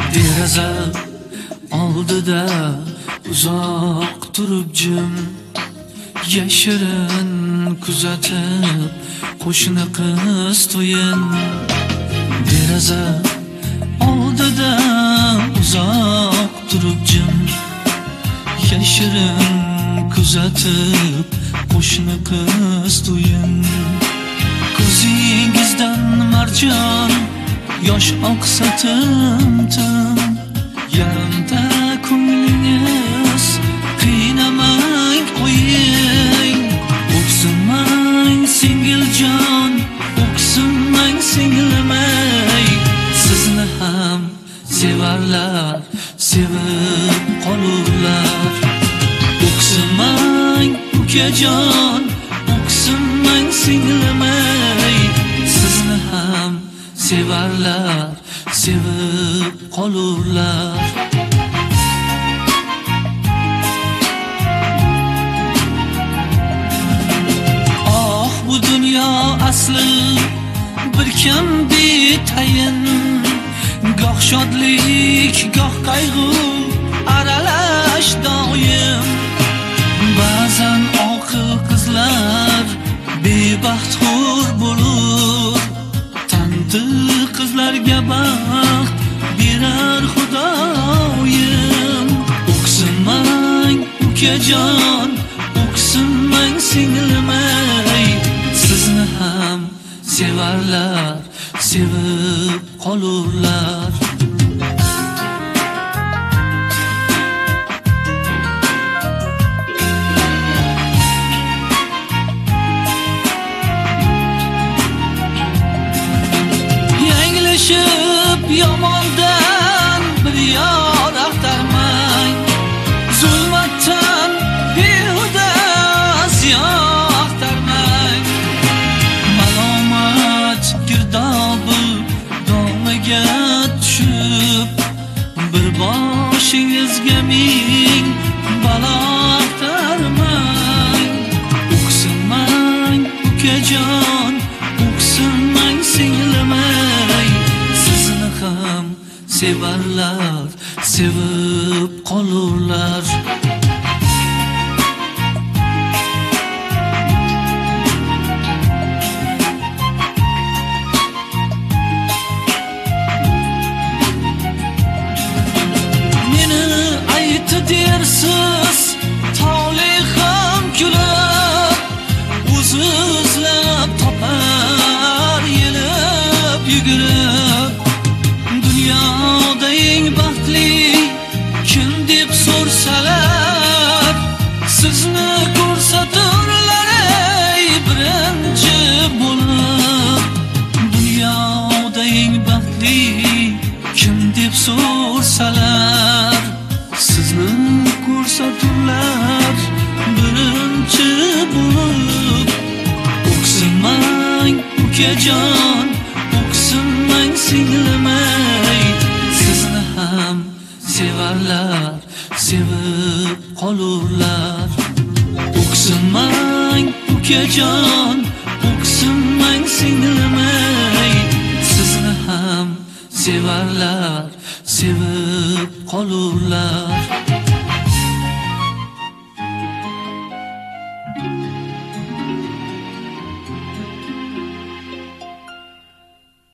Deraza oldida uzoq turib jim, yashirin kuzatib qo'shni qiz to'yin. Deraza oldida uzoq turib jim, yashirin kuzatib qo'shni qiz to'yin. Ko'zingizdan marjon yosh oqsa tim-tim, yarimta ko'nglingiz qiynamang qo'ying. O'ksinmang singiljon, o'ksinmang singilmay, sizni ham sevarlar, sevib qolurlar. O'ksinmang ukajon, o'ksinmang singilmay, sizni ham sevarlar, sevib qolurlar. Oh, bu dunyo asli bir kam betayin, goh shodlik, goh qayg'u aralash doim. Ba'zan oqil qizlar bebaxt xor bo'lur, tanti qizlarga baxt berar Xudoyim. O'ksinmang ukajon, o'ksinmang singilmay, sizni ham sevarlar, sevib qolurlar. Yomondan bir yor axtarmang, zulmatdan behuda ziyon axtarmang. Malomat girdobi domiga tushib, bir boshingizga ming balo axtarmang. O'ksinmang ukajon, o'ksinmang singilmay, sizni ham sevarlar, sevib qolurlar. Meni aytdi dersiz, tog'li ham kulib, o'zi izlab topar yelib yugurib. Dunyoda eng baxtli kim deb so'rsalar, sizni ko'rsaturlar ey birinchi bo'lib. Dunyoda eng baxtli kim deb so'rsalar, sizni ko'rsaturlar birinchi bo'lib. O'ksinmang ukajon, o'ksinmang singilmay, sizni ham sevarlar, sevib qolurlar. O'ksinmang ukajon, o'ksinmang singilmay, sizni ham sevarlar, sevib qolurlar.